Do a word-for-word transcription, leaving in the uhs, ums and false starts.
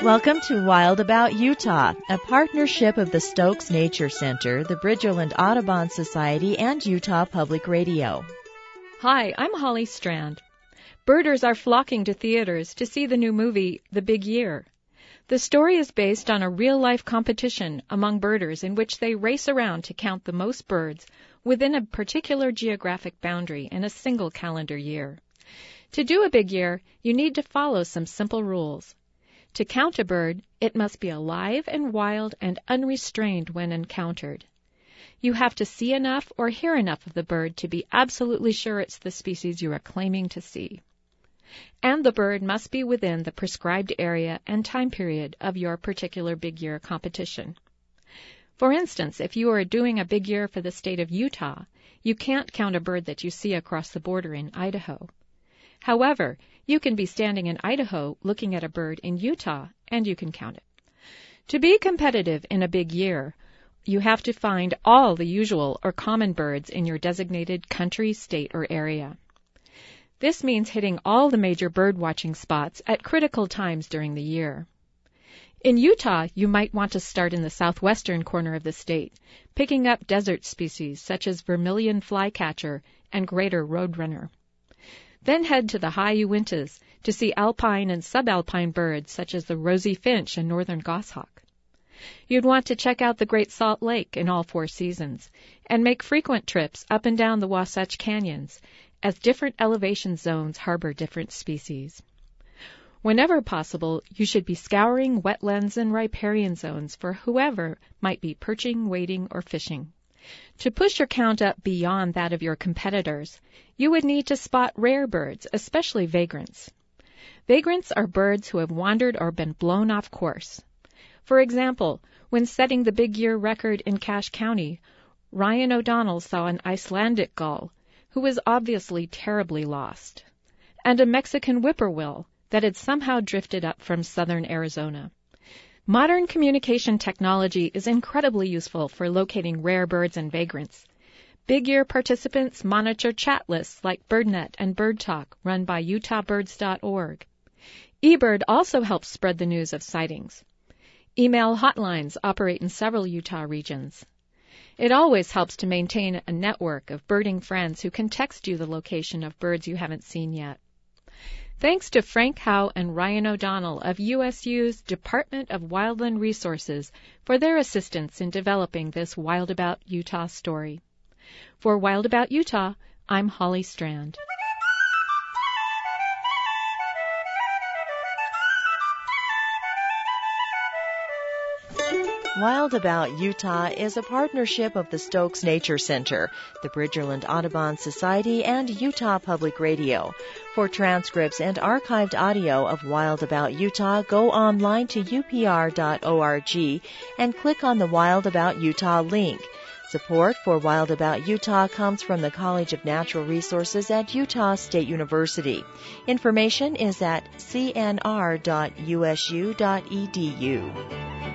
Welcome to Wild About Utah, a partnership of the Stokes Nature Center, the Bridgerland Audubon Society, and Utah Public Radio. Hi, I'm Holly Strand. Birders are flocking to theaters to see the new movie, The Big Year. The story is based on a real-life competition among birders in which they race around to count the most birds within a particular geographic boundary in a single calendar year. To do a big year, you need to follow some simple rules. To count a bird, it must be alive and wild and unrestrained when encountered. You have to see enough or hear enough of the bird to be absolutely sure it's the species you are claiming to see. And the bird must be within the prescribed area and time period of your particular big year competition. For instance, if you are doing a big year for the state of Utah, you can't count a bird that you see across the border in Idaho. However, you can be standing in Idaho looking at a bird in Utah, and you can count it. To be competitive in a big year, you have to find all the usual or common birds in your designated country, state, or area. This means hitting all the major bird-watching spots at critical times during the year. In Utah, you might want to start in the southwestern corner of the state, picking up desert species such as vermilion flycatcher and greater roadrunner. Then head to the high Uintas to see alpine and subalpine birds such as the rosy finch and northern goshawk. You'd want to check out the Great Salt Lake in all four seasons and make frequent trips up and down the Wasatch Canyons, as different elevation zones harbor different species. Whenever possible, you should be scouring wetlands and riparian zones for whoever might be perching, wading, or fishing. To push your count up beyond that of your competitors, you would need to spot rare birds, especially vagrants. Vagrants are birds who have wandered or been blown off course. For example, when setting the big year record in Cache County, Ryan O'Donnell saw an Icelandic gull, who was obviously terribly lost, and a Mexican whippoorwill that had somehow drifted up from southern Arizona. Modern communication technology is incredibly useful for locating rare birds and vagrants. Big Year participants monitor chat lists like BirdNet and BirdTalk, run by utah birds dot org. eBird also helps spread the news of sightings. Email hotlines operate in several Utah regions. It always helps to maintain a network of birding friends who can text you the location of birds you haven't seen yet. Thanks to Frank Howe and Ryan O'Donnell of U S U's Department of Wildland Resources for their assistance in developing this Wild About Utah story. For Wild About Utah, I'm Holly Strand. Wild About Utah is a partnership of the Stokes Nature Center, the Bridgerland Audubon Society, and Utah Public Radio. For transcripts and archived audio of Wild About Utah, go online to U P R dot org and click on the Wild About Utah link. Support for Wild About Utah comes from the College of Natural Resources at Utah State University. Information is at c n r dot u s u dot e d u.